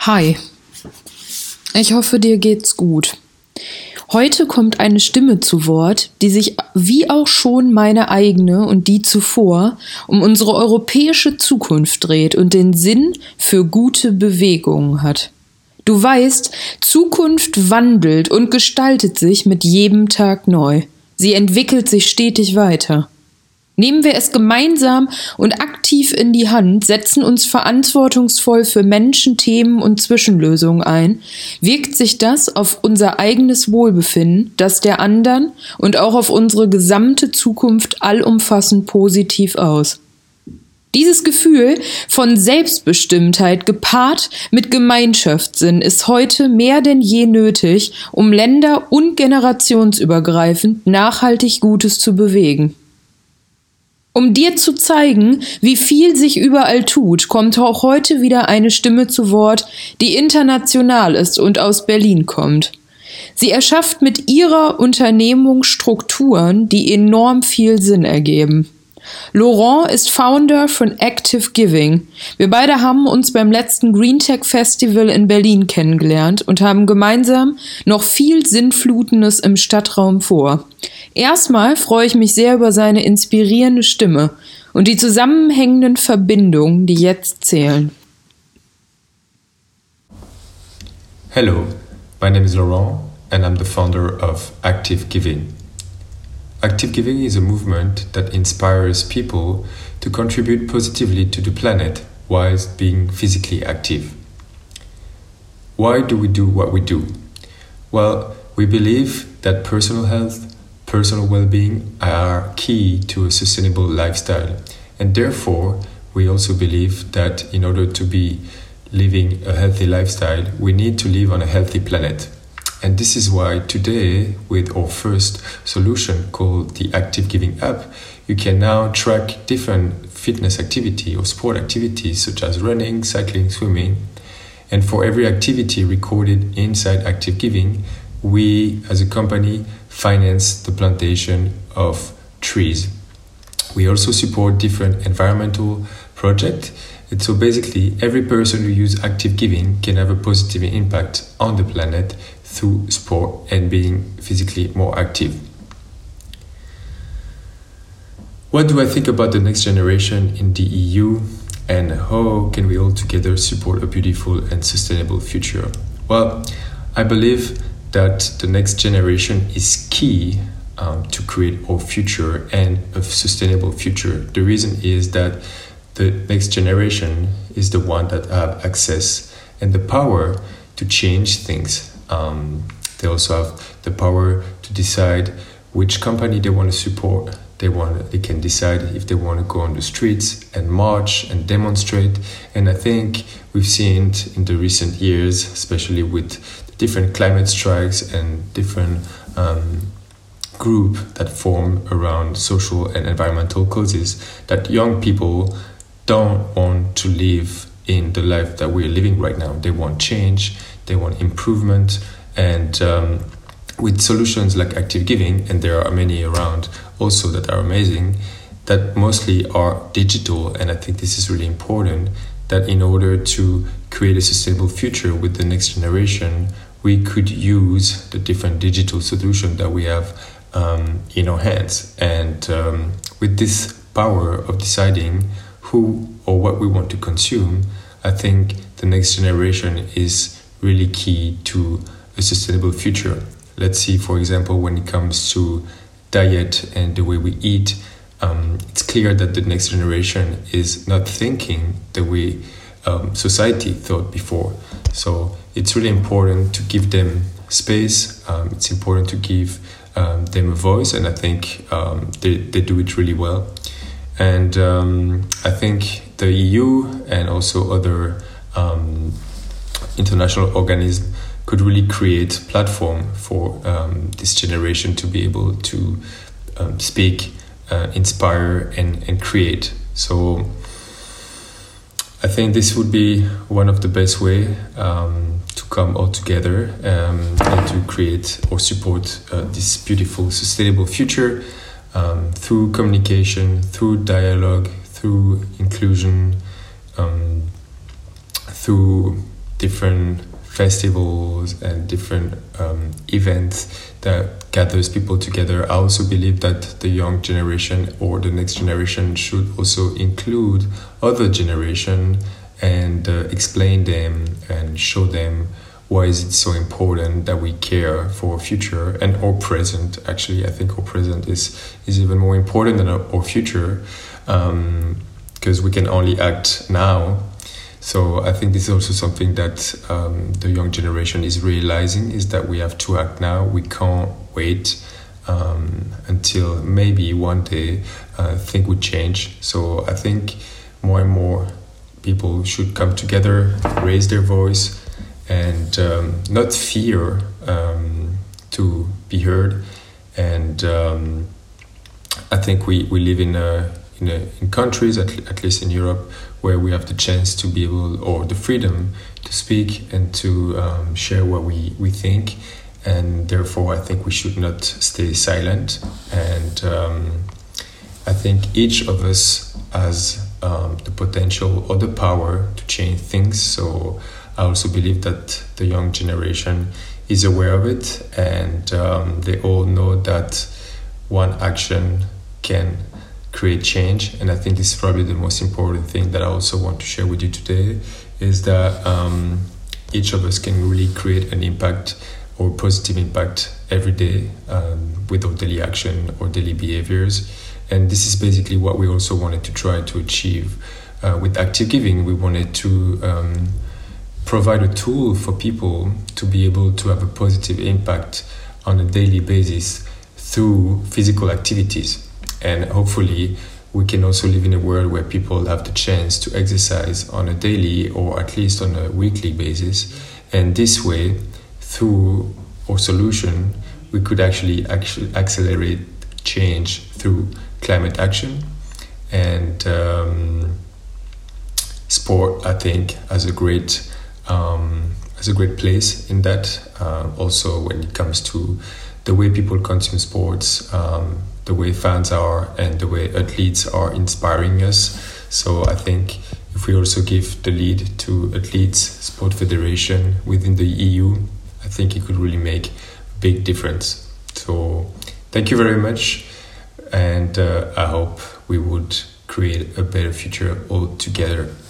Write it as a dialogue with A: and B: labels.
A: Hi, ich hoffe, dir geht's gut. Heute kommt eine Stimme zu Wort, die sich wie auch schon meine eigene und die zuvor um unsere europäische Zukunft dreht und den Sinn für gute Bewegungen hat. Du weißt, Zukunft wandelt und gestaltet sich mit jedem Tag neu. Sie entwickelt sich stetig weiter. Nehmen wir es gemeinsam und aktiv in die Hand, setzen uns verantwortungsvoll für Menschen, Themen und Zwischenlösungen ein, wirkt sich das auf unser eigenes Wohlbefinden, das der anderen und auch auf unsere gesamte Zukunft allumfassend positiv aus. Dieses Gefühl von Selbstbestimmtheit gepaart mit Gemeinschaftssinn ist heute mehr denn je nötig, um länder- und generationsübergreifend nachhaltig Gutes zu bewegen. Um dir zu zeigen, wie viel sich überall tut, kommt auch heute wieder eine Stimme zu Wort, die international ist und aus Berlin kommt. Sie erschafft mit ihrer Unternehmung Strukturen, die enorm viel Sinn ergeben. Laurent ist Founder von Active Giving. Wir beide haben uns beim letzten Green Tech Festival in Berlin kennengelernt und haben gemeinsam noch viel Sinnflutendes im Stadtraum vor. Erstmal freue ich mich sehr über seine inspirierende Stimme und die zusammenhängenden Verbindungen, die jetzt zählen.
B: Hello, my name is Laurent and I'm the founder of Active Giving. Active Giving is a movement that inspires people to contribute positively to the planet whilst being physically active. Why do we do what we do? Well, we believe that personal health, personal well-being are key to a sustainable lifestyle, and therefore we also believe that in order to be living a healthy lifestyle, we need to live on a healthy planet. And this is why today, with our first solution called the Active Giving app, you can now track different fitness activity or sport activities such as running, cycling, swimming. And for every activity recorded inside Active Giving, we as a company finance the plantation of trees. We also support different environmental projects. And so basically, every person who uses Active Giving can have a positive impact on the planet through sport and being physically more active. What do I think about the next generation in the EU and how can we all together support a beautiful and sustainable future? Well, I believe that the next generation is key to create our future and a sustainable future. The reason is that the next generation is the one that have access and the power to change things. They also have the power to decide which company they want to support. They can decide if they want to go on the streets and march and demonstrate. And I think we've seen it in the recent years, especially with the different climate strikes and different group that form around social and environmental causes, that young people don't want to live in the life that we're living right now. They want change, they want improvement, and with solutions like Active Giving, and there are many around also that are amazing, that mostly are digital. And I think this is really important, that in order to create a sustainable future with the next generation, we could use the different digital solutions that we have in our hands. And with this power of deciding who or what we want to consume, I think the next generation is really key to a sustainable future. Let's see, for example, when it comes to diet and the way we eat, it's clear that the next generation is not thinking the way society thought before. So it's really important to give them space. It's important to give them a voice, and I think they do it really well. And I think the EU and also other international organisms could really create a platform for this generation to be able to speak, inspire, and create. So I think this would be one of the best way to come all together and to create or support this beautiful, sustainable future through communication, through dialogue, through inclusion, through different festivals and different events that gathers people together. I also believe that the young generation or the next generation should also include other generation and explain them and show them why is it so important that we care for our future and our present. Actually, I think our present is even more important than our future, because we can only act now. So I think this is also something that the young generation is realizing, is that we have to act now. We can't wait until maybe one day things would change. So I think more and more people should come together, raise their voice, and not fear to be heard. And I think we live in countries, at least in Europe, where we have the chance to be able, or the freedom to speak and to share what we think. And therefore, I think we should not stay silent. And I think each of us has the potential or the power to change things. So I also believe that the young generation is aware of it, and they all know that one action can create change. And I think this is probably the most important thing that I also want to share with you today, is that each of us can really create an impact or positive impact every day with our daily action or daily behaviors. And this is basically what we also wanted to try to achieve with Active Giving. We wanted to provide a tool for people to be able to have a positive impact on a daily basis through physical activities. And hopefully we can also live in a world where people have the chance to exercise on a daily or at least on a weekly basis. And this way, through our solution, we could actually accelerate change through climate action. And sport, I think, has a great place in that. Also, when it comes to the way people consume sports, the way fans are, and the way athletes are inspiring us. So I think if we also give the lead to Athletes Sport Federation within the EU, I think it could really make a big difference. So thank you very much, and I hope we would create a better future all together.